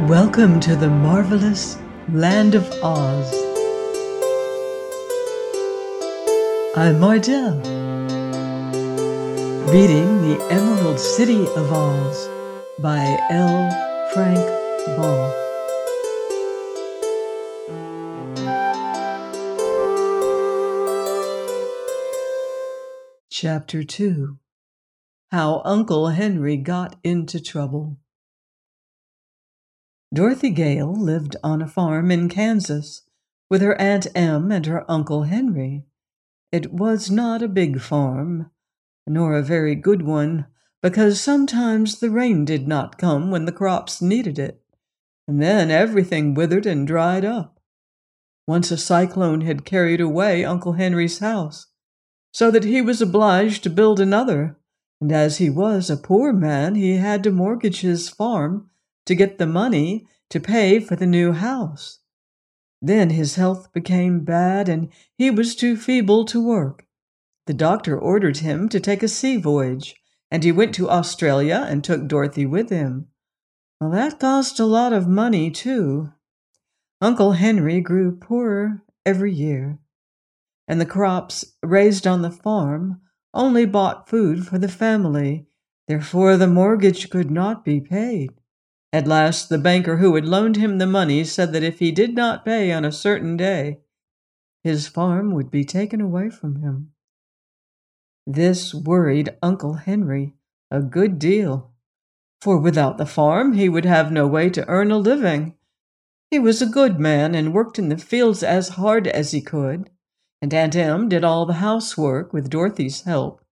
Welcome to the marvelous Land of Oz. I'm Mardell, reading The Emerald City of Oz by L. Frank Baum. Chapter 2. How Uncle Henry Got into Trouble. Dorothy Gale lived on a farm in Kansas with her Aunt Em and her Uncle Henry. It was not a big farm, nor a very good one, because sometimes the rain did not come when the crops needed it, and then everything withered and dried up. Once a cyclone had carried away Uncle Henry's house, so that he was obliged to build another, and as he was a poor man, he had to mortgage his farm to get the money to pay for the new house. Then his health became bad, and he was too feeble to work. The doctor ordered him to take a sea voyage, and he went to Australia and took Dorothy with him. Well, that cost a lot of money, too. Uncle Henry grew poorer every year, and the crops raised on the farm only bought food for the family. Therefore, the mortgage could not be paid. At last, the banker who had loaned him the money said that if he did not pay on a certain day, his farm would be taken away from him. This worried Uncle Henry a good deal, for without the farm he would have no way to earn a living. He was a good man and worked in the fields as hard as he could, and Aunt Em did all the housework with Dorothy's help.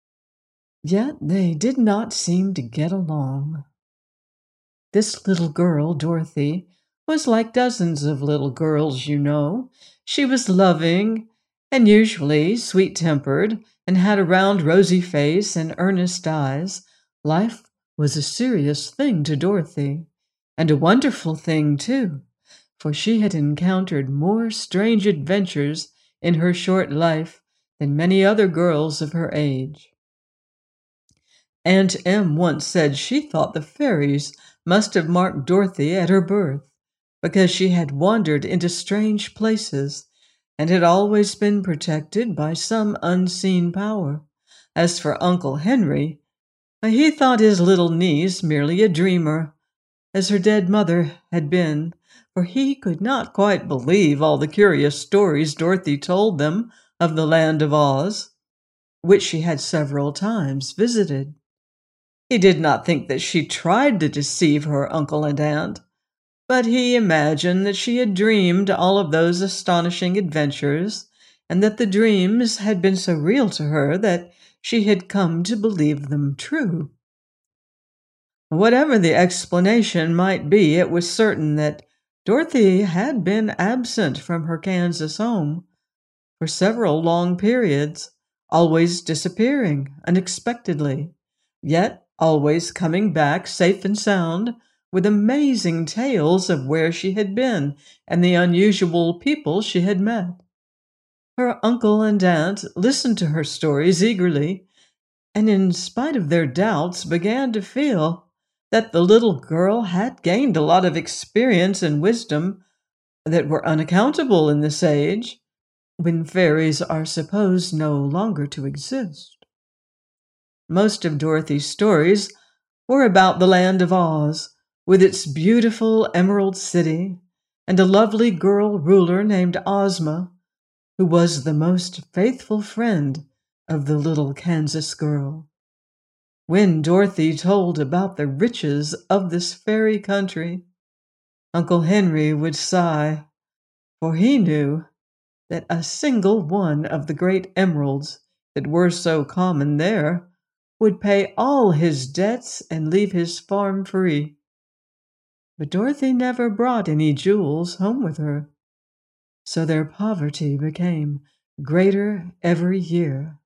Yet they did not seem to get along. This little girl, Dorothy, was like dozens of little girls, you know. She was loving and usually sweet-tempered and had a round, rosy face and earnest eyes. Life was a serious thing to Dorothy, and a wonderful thing, too, for she had encountered more strange adventures in her short life than many other girls of her age. Aunt Em once said she thought the fairies must have marked Dorothy at her birth, because she had wandered into strange places and had always been protected by some unseen power. As for Uncle Henry, he thought his little niece merely a dreamer, as her dead mother had been, for he could not quite believe all the curious stories Dorothy told them of the Land of Oz, which she had several times visited. He did not think that she tried to deceive her uncle and aunt, but he imagined that she had dreamed all of those astonishing adventures, and that the dreams had been so real to her that she had come to believe them true. Whatever the explanation might be, it was certain that Dorothy had been absent from her Kansas home for several long periods, always disappearing unexpectedly, yet always coming back safe and sound with amazing tales of where she had been and the unusual people she had met. Her uncle and aunt listened to her stories eagerly, and in spite of their doubts began to feel that the little girl had gained a lot of experience and wisdom that were unaccountable in this age, when fairies are supposed no longer to exist. Most of Dorothy's stories were about the Land of Oz, with its beautiful Emerald City, and a lovely girl ruler named Ozma, who was the most faithful friend of the little Kansas girl. When Dorothy told about the riches of this fairy country, Uncle Henry would sigh, for he knew that a single one of the great emeralds that were so common there would pay all his debts and leave his farm free. But Dorothy never brought any jewels home with her, so their poverty became greater every year.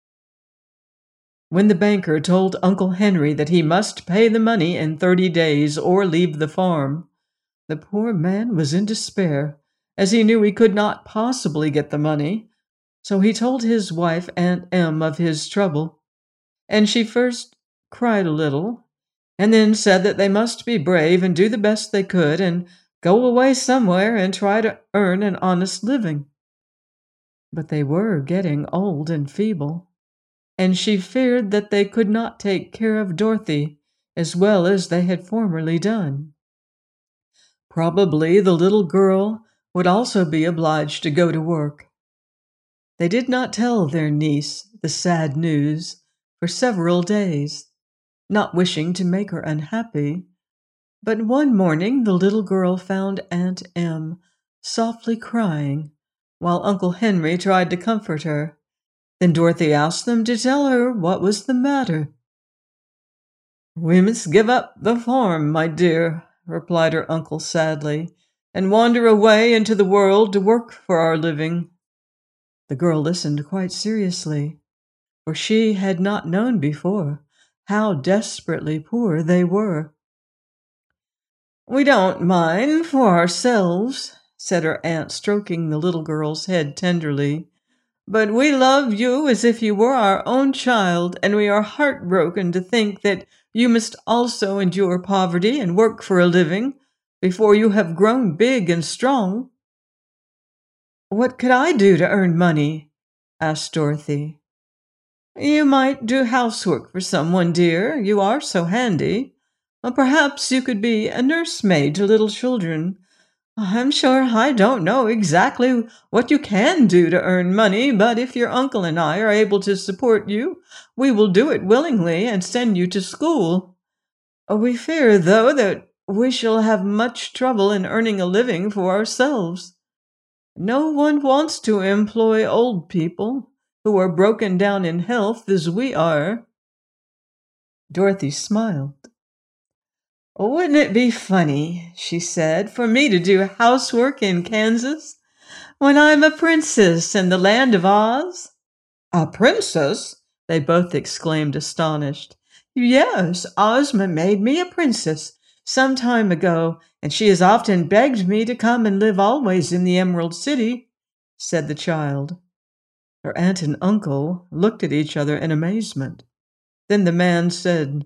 When the banker told Uncle Henry that he must pay the money in 30 days or leave the farm, the poor man was in despair, as he knew he could not possibly get the money. So he told his wife, Aunt Em, of his trouble, and she first cried a little, and then said that they must be brave and do the best they could and go away somewhere and try to earn an honest living. But they were getting old and feeble, and she feared that they could not take care of Dorothy as well as they had formerly done. Probably the little girl would also be obliged to go to work. They did not tell their niece the sad news for several days, not wishing to make her unhappy. But one morning the little girl found Aunt Em softly crying, while Uncle Henry tried to comfort her. Then Dorothy asked them to tell her what was the matter. "We must give up the farm, my dear," replied her uncle sadly, "and wander away into the world to work for our living." The girl listened quite seriously, for she had not known before how desperately poor they were. "We don't mind for ourselves," said her aunt, stroking the little girl's head tenderly, "but we love you as if you were our own child, and we are heartbroken to think that you must also endure poverty and work for a living before you have grown big and strong." "What could I do to earn money?" asked Dorothy. "You might do housework for someone, dear. You are so handy. Or perhaps you could be a nursemaid to little children. I'm sure I don't know exactly what you can do to earn money, but if your uncle and I are able to support you, we will do it willingly and send you to school. We fear, though, that we shall have much trouble in earning a living for ourselves. No one wants to employ old people who are broken down in health as we are." Dorothy smiled. "Wouldn't it be funny," she said, "for me to do housework in Kansas when I'm a princess in the land of Oz?" "A princess?" they both exclaimed, astonished. "Yes, Ozma made me a princess some time ago, and she has often begged me to come and live always in the Emerald City," said the child. Her aunt and uncle looked at each other in amazement. Then the man said,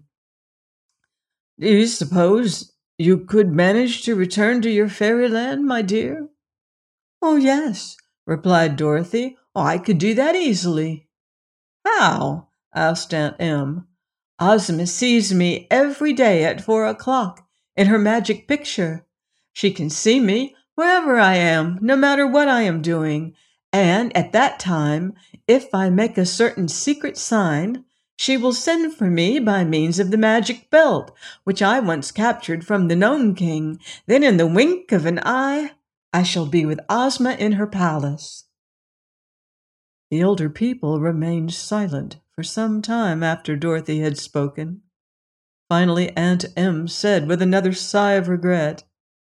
"Do you suppose you could manage to return to your fairyland, my dear?" "Oh, yes," replied Dorothy. "I could do that easily." "How?" asked Aunt Em. "Ozma sees me every day at 4 o'clock in her magic picture. She can see me wherever I am, no matter what I am doing, and at that time, if I make a certain secret sign, she will send for me by means of the magic belt, which I once captured from the Gnome King. Then in the wink of an eye, I shall be with Ozma in her palace." The older people remained silent for some time after Dorothy had spoken. Finally, Aunt Em said with another sigh of regret,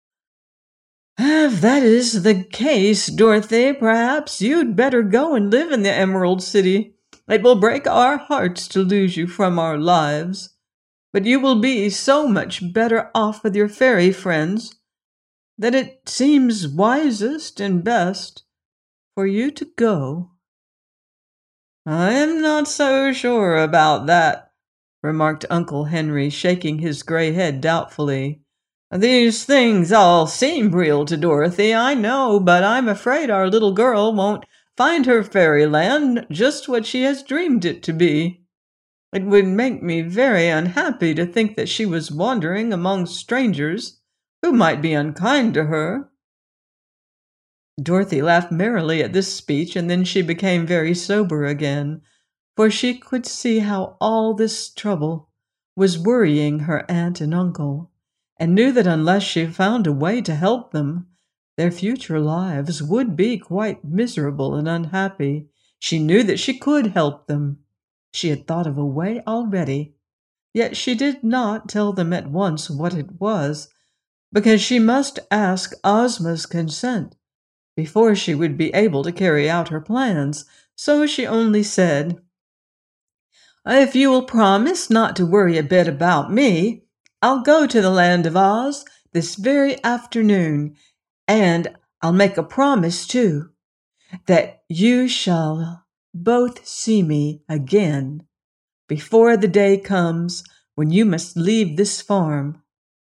"If that is the case, Dorothy, perhaps you'd better go and live in the Emerald City. It will break our hearts to lose you from our lives, but you will be so much better off with your fairy friends that it seems wisest and best for you to go." "I am not so sure about that," remarked Uncle Henry, shaking his gray head doubtfully. "These things all seem real to Dorothy, I know, but I'm afraid our little girl won't find her fairyland just what she has dreamed it to be. It would make me very unhappy to think that she was wandering among strangers who might be unkind to her." Dorothy laughed merrily at this speech, and then she became very sober again, for she could see how all this trouble was worrying her aunt and uncle, and knew that unless she found a way to help them, their future lives would be quite miserable and unhappy. She knew that she could help them. She had thought of a way already, yet she did not tell them at once what it was, because she must ask Ozma's consent before she would be able to carry out her plans. So she only said, "If you will promise not to worry a bit about me, I'll go to the land of Oz this very afternoon, and I'll make a promise, too, that you shall both see me again before the day comes when you must leave this farm."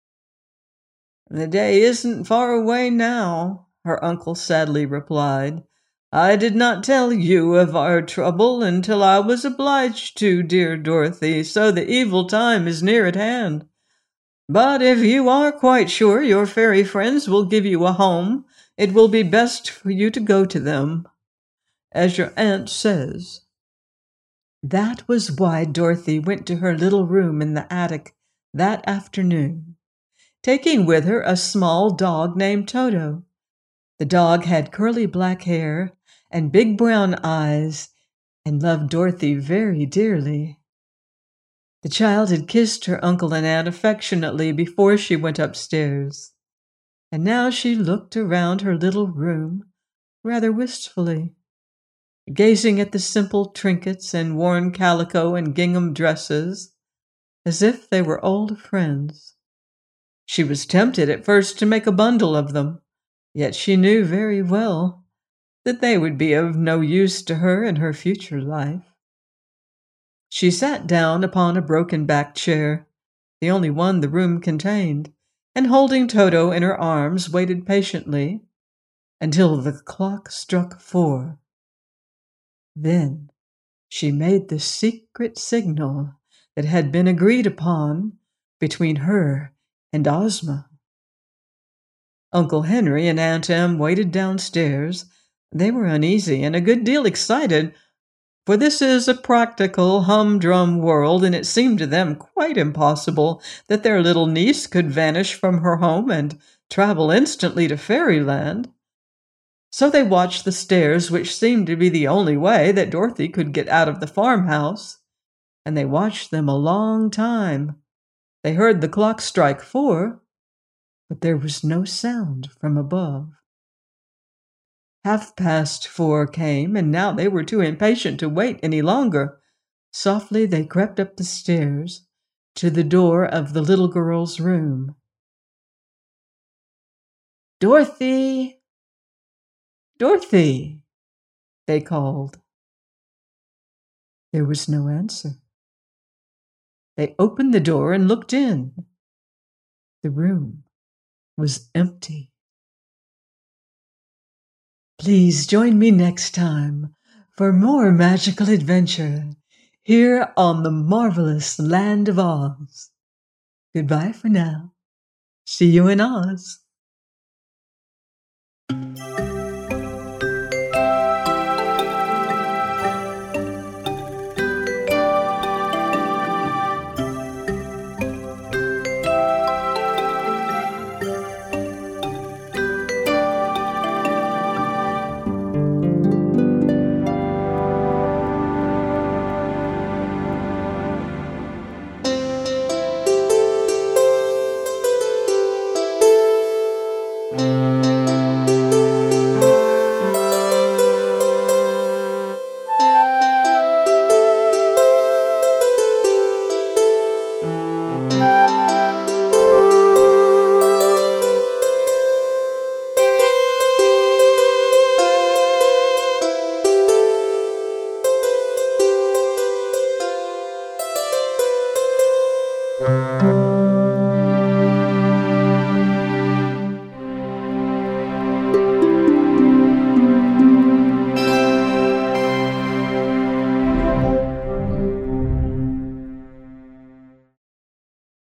"The day isn't far away now," her uncle sadly replied. "I did not tell you of our trouble until I was obliged to, dear Dorothy, so the evil time is near at hand. But if you are quite sure your fairy friends will give you a home, it will be best for you to go to them, as your aunt says." That was why Dorothy went to her little room in the attic that afternoon, taking with her a small dog named Toto. The dog had curly black hair and big brown eyes and loved Dorothy very dearly. The child had kissed her uncle and aunt affectionately before she went upstairs, and now she looked around her little room rather wistfully, gazing at the simple trinkets and worn calico and gingham dresses as if they were old friends. She was tempted at first to make a bundle of them, yet she knew very well that they would be of no use to her in her future life. She sat down upon a broken-back chair, the only one the room contained, and holding Toto in her arms, waited patiently until the clock struck 4. Then she made the secret signal that had been agreed upon between her and Ozma. Uncle Henry and Aunt Em waited downstairs. They were uneasy and a good deal excited, for this is a practical, humdrum world, and it seemed to them quite impossible that their little niece could vanish from her home and travel instantly to fairyland. So they watched the stairs, which seemed to be the only way that Dorothy could get out of the farmhouse, and they watched them a long time. They heard the clock strike 4, but there was no sound from above. 4:30 came, and now they were too impatient to wait any longer. Softly they crept up the stairs to the door of the little girl's room. "Dorothy! Dorothy!" they called. There was no answer. They opened the door and looked in. The room was empty. Please join me next time for more magical adventure here on the marvelous land of Oz. Goodbye for now. See you in Oz.